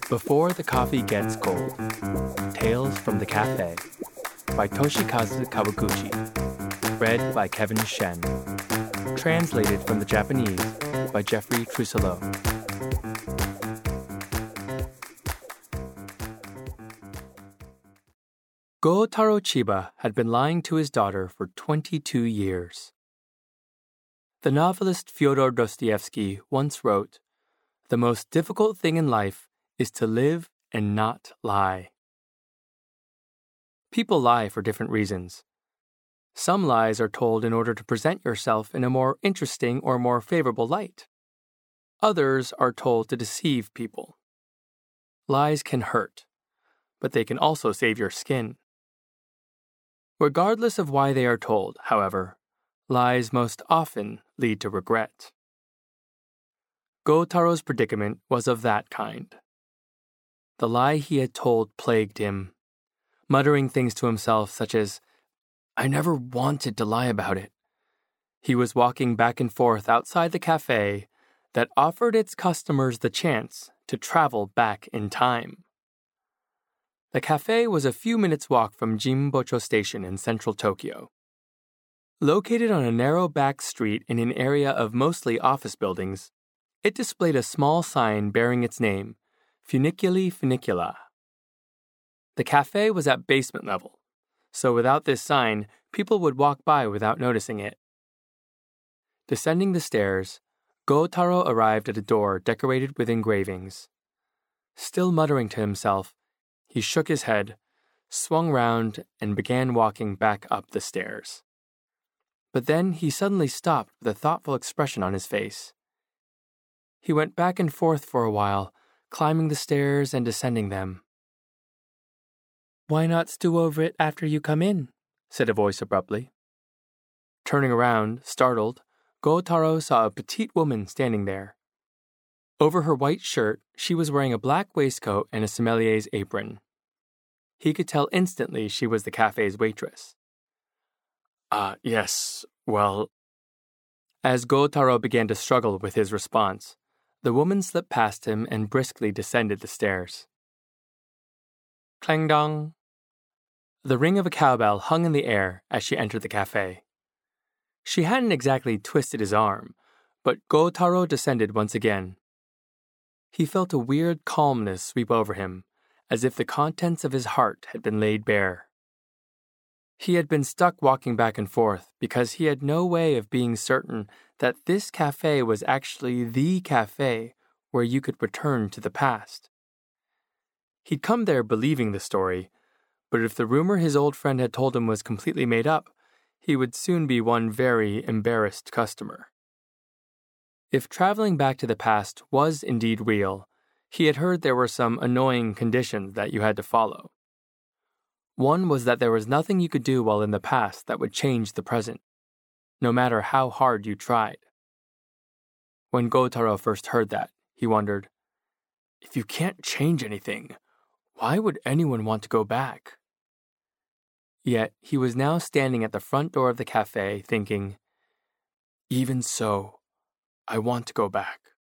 Before the Coffee Gets Cold, Tales from the Cafe by Toshikazu Kawaguchi, read by Kevin Shen, translated from the Japanese by Jeffrey Trousselot. Go-Taro Chiba had been lying to his daughter for 22 years. The novelist Fyodor Dostoevsky once wrote, "The most difficult thing in life is to live and not lie." People lie for different reasons. Some lies are told in order to present yourself in a more interesting or more favorable light. Others are told to deceive people. Lies can hurt, but they can also save your skin. Regardless of why they are told, however, lies most often lead to regret. Go-Taro's predicament was of that kind. The lie he had told plagued him, muttering things to himself such as, "I never wanted to lie about it." He was walking back and forth outside the cafe that offered its customers the chance to travel back in time. The cafe was a few minutes' walk from Jinbocho Station in central Tokyo. Located on a narrow back street in an area of mostly office buildings, it displayed a small sign bearing its name, Funiculi Funicula. The cafe was at basement level, so without this sign, people would walk by without noticing it. Descending the stairs, Go-Taro arrived at a door decorated with engravings. Still muttering to himself, he shook his head, swung round, and began walking back up the stairs. But then he suddenly stopped with a thoughtful expression on his face. He went back and forth for a while, climbing the stairs and descending them. "Why not stew over it after you come in?" said a voice abruptly. Turning around, startled, Go-Taro saw a petite woman standing there. Over her white shirt, she was wearing a black waistcoat and a sommelier's apron. He could tell instantly she was the cafe's waitress. Yes, well..." As Go-Taro began to struggle with his response, the woman slipped past him and briskly descended the stairs. Clang dong. The ring of a cowbell hung in the air as she entered the cafe. She hadn't exactly twisted his arm, but Go-Taro descended once again. He felt a weird calmness sweep over him, as if the contents of his heart had been laid bare. He had been stuck walking back and forth because he had no way of being certain that this cafe was actually the cafe where you could return to the past. He'd come there believing the story, but if the rumor his old friend had told him was completely made up, he would soon be one very embarrassed customer. If traveling back to the past was indeed real, he had heard there were some annoying conditions that you had to follow. One was that there was nothing you could do while in the past that would change the present, no matter how hard you tried. When Go-Taro first heard that, he wondered, if you can't change anything, why would anyone want to go back? Yet he was now standing at the front door of the cafe thinking, even so, I want to go back.